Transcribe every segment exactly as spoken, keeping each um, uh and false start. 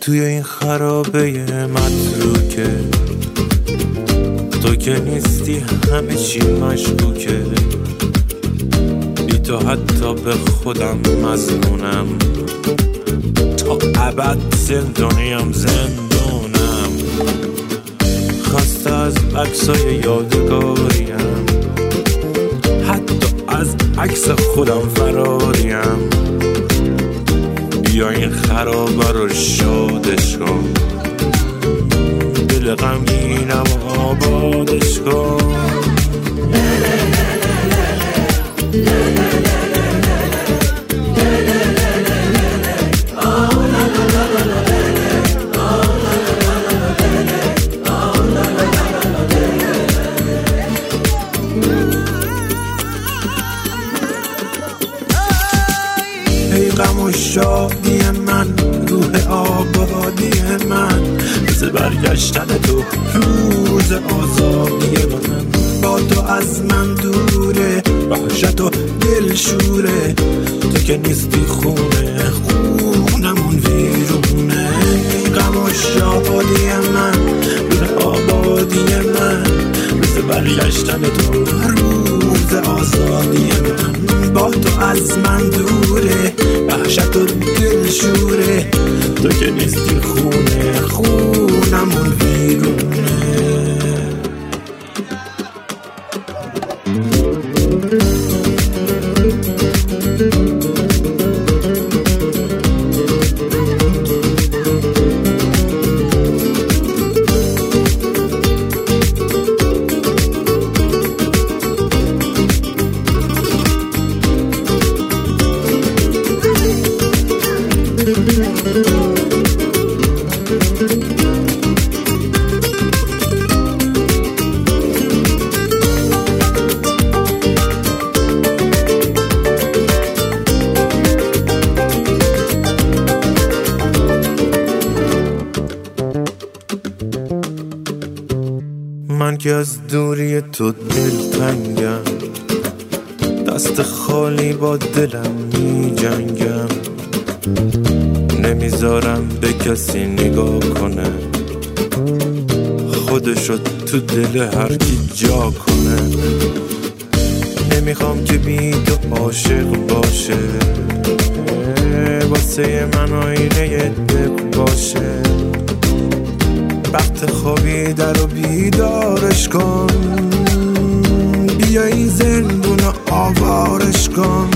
توی این خرابه متروکه، تو که نیستی همه چی مشکوکه، بی تو حتی به خودم مظنونم، تا ابد زندانیم زندونم، خسته از عکسای یادگاریم، حتی از عکس خودم فراریم، بیا این خرابه رو شادش کن، دل غمگینم آبادش کن. ای غم و شادی من، روح آبادی من، روز برگشتن تو، روز آزادی من، با تو از من دوره، وحشت و دل شوره، تو که نیستی خونه، خونمون ویرونه. ای غم و شادی من، روح آبادی من، روز برگشتن تو، روز آزادی من، با تو از من دوره، وحشت و دل شوره، تو که نیستی خونه، خونمون ویرونه. من که از دوری تو دلتنگم، دست خالی با دلم می جنگم، نمیذارم به کسی نگاه کنه، خودشو تو دل هر کی جا کنه، نمیخوام که بی تو عاشق باشه، واسه من آینه دل باشه، وقت خوابی در رو بیدارش کن، بیا این زندون رو آوارش کن.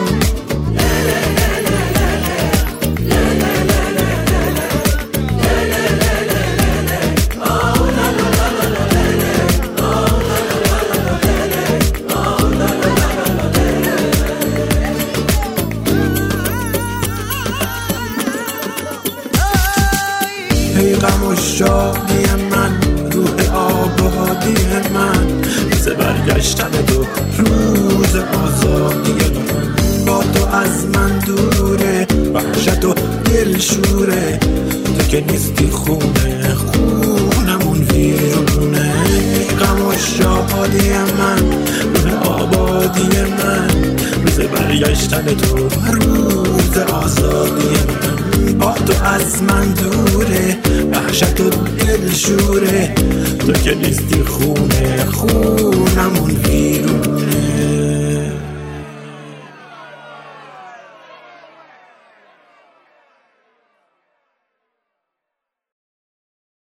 ای غم و شادی من، روح آبادی من، روز برگشتن تو، روز آزادی من، با تو از من دوره، وحشت و دل شوره، تو که نیستی خونه، خونمون ویرونه. ای غم و شادی من، روح آبادی من، روز برگشتن تو، روز آزادی من، با تو از من دوره، وحشت و دل شوره، تو که نیستی خونه، خونمون ویرونه.